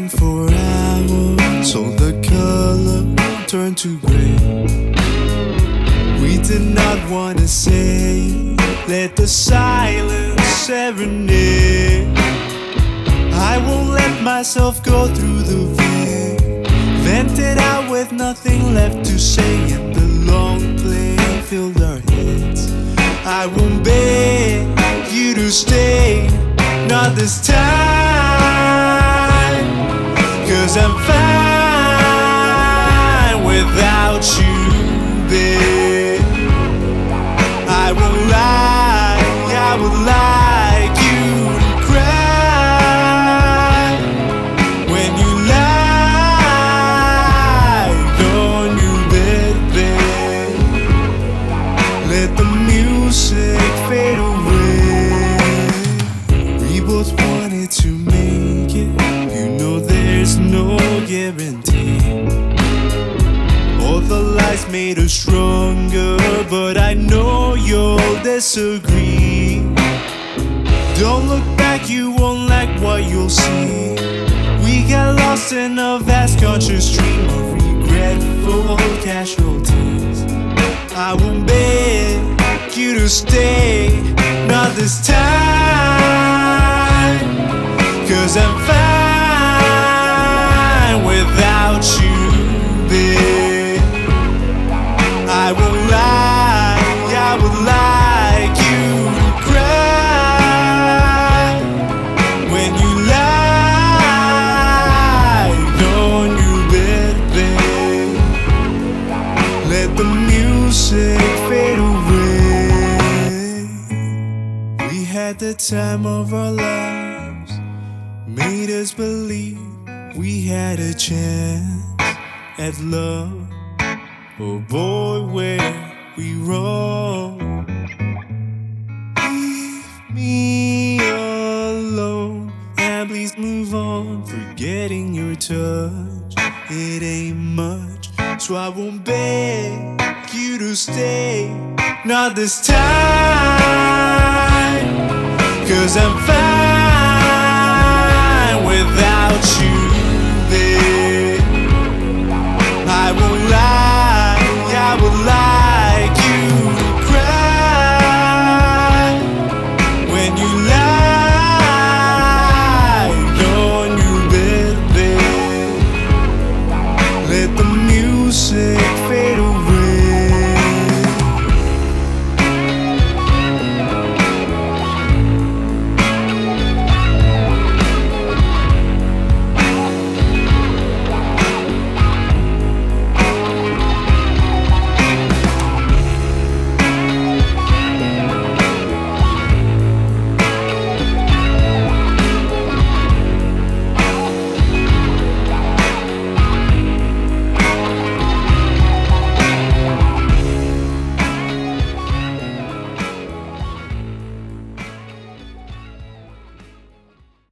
talking for hours, so the color turned to gray. We did not want to say, let the silence serenade. I won't let myself go through the veil, vented out with nothing left to say, and the long play filled our heads. I won't beg you to stay, not this time, 'cause I'm fine without you, babe. I won't lie, I would like you to cry when you lie on your bed, babe. Let the music fade away. We both wanted to make it, you know there's no guarantee. All the lies made us stronger, but I know you'll disagree. Don't look back, you won't like what you'll see. We got lost in a vast conscious stream of regretful casualties. I won't beg you to stay, not this time, 'cause I'm fine without you, babe. I won't lie, I would like you to cry when you lie on your bed, babe. Let the music fade away. We had the time of our lives, made us believe we had a chance at love. Oh boy, were we wrong. Leave me alone and please move on, forgetting your touch. It ain't much, so I won't beg you to stay, not this time, 'cause I'm fine without you.